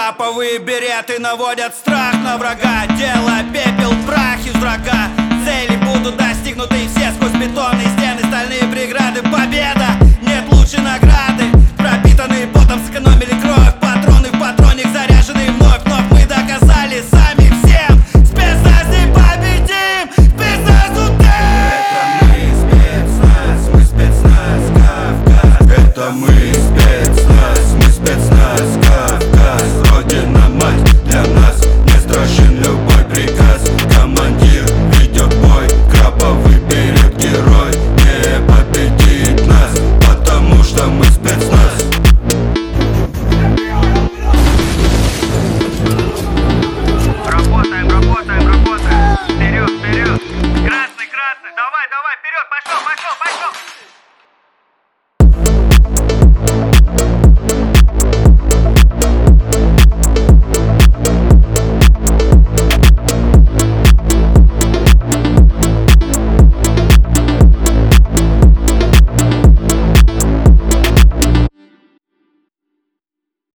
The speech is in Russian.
Лаповые береты наводят страх на врага. Дело пепел, прах из врага. Цели будут достигнуты все сквозь бетонные стены, стальные преграды. Победа, нет лучшей награды. Пропитанные потом сэкономили